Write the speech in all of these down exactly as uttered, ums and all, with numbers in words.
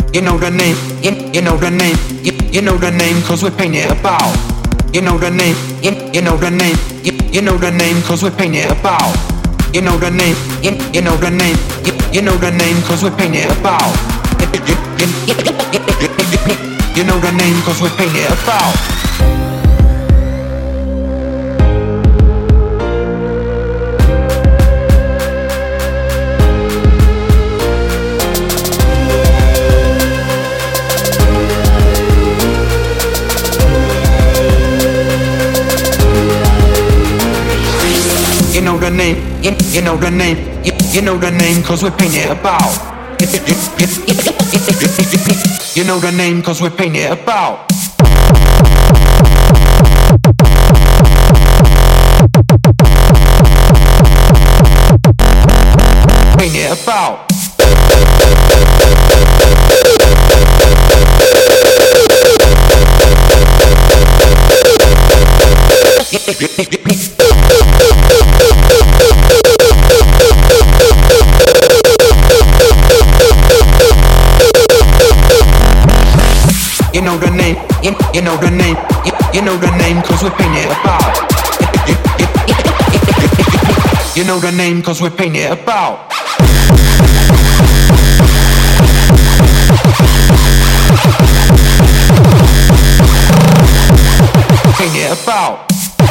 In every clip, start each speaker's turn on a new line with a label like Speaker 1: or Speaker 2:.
Speaker 1: You know the name, you, you know the name, you, you know the name, cause we're painted about. You know the name, you, you know the name, you, you know the name, cause we're painted about. You know the name, you, you know the name, you, you know the name, cause we're painted about. You know the name, cause we're painted about. You know the name, you, you know the name, you, you know the name, cause we're painted about. You know the name, cause we're painted about. Painted about. You know the name, you, you know the name, you, you know the name, cause we're painted about. You know the name, cause we're painted about. Painted about.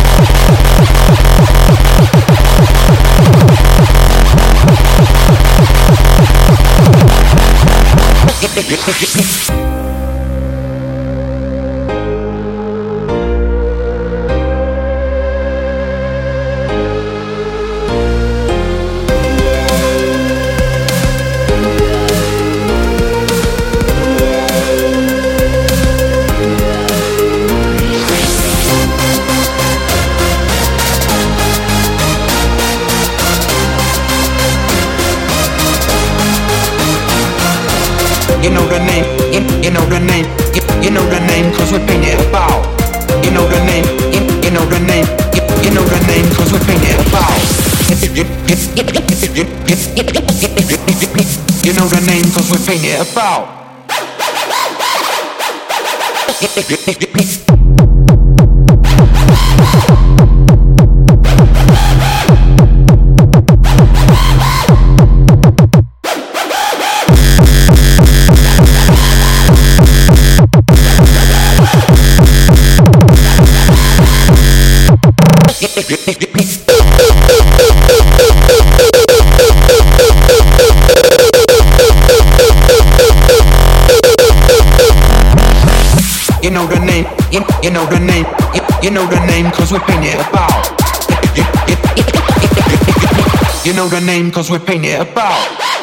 Speaker 1: You know the name, you, you know the name, you, you know the name, cause we're painted about. You know the name, you, you know the name, you, you know the name, cause we're painted about. You know the name, cause we're painted about. You know the name, you, you know the name, you, you know the name, cause we're painted about. You know the name, cause we're painted about.